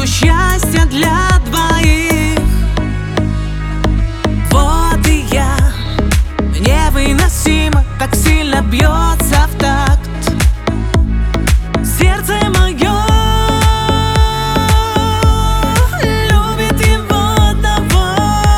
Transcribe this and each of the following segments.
счастья для двоих. Вот и я, невыносимо, так сильно бьется в такт сердце мое. Любит его одного.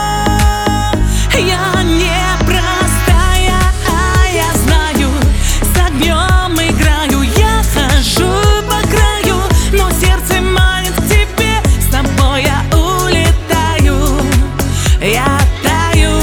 Я не простая, а я знаю, с огнем играю. Я хожу по краю, но сердце манит к тебе. С тобой я улетаю, я таю.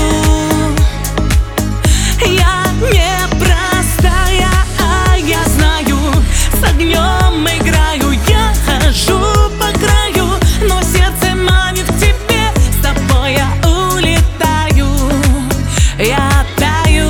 Я не простая, а я знаю, с огнем играю. Я хожу по краю, но сердце манит к тебе. С тобой я улетаю, я таю.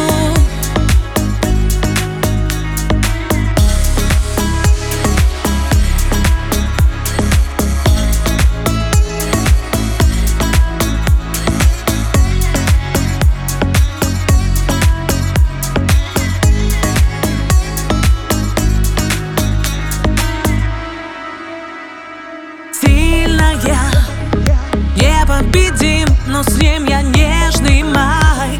Сильная, непобедим, но с ним я нежный май.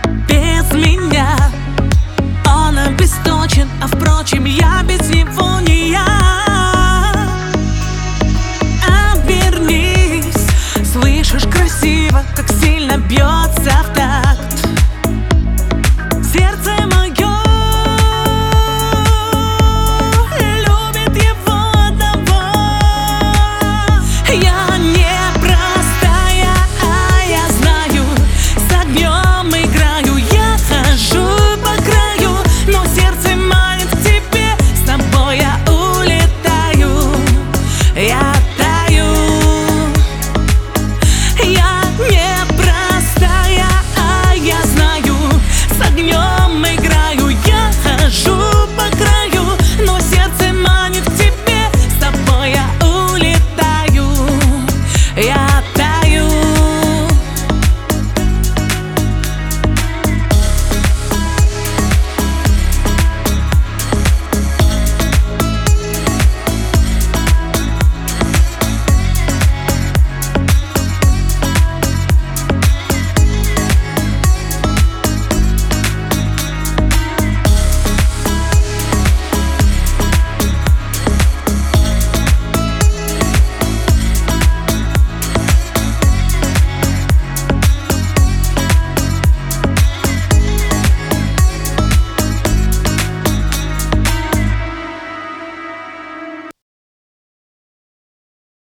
Без меня он обесточен, а впрочем я без него не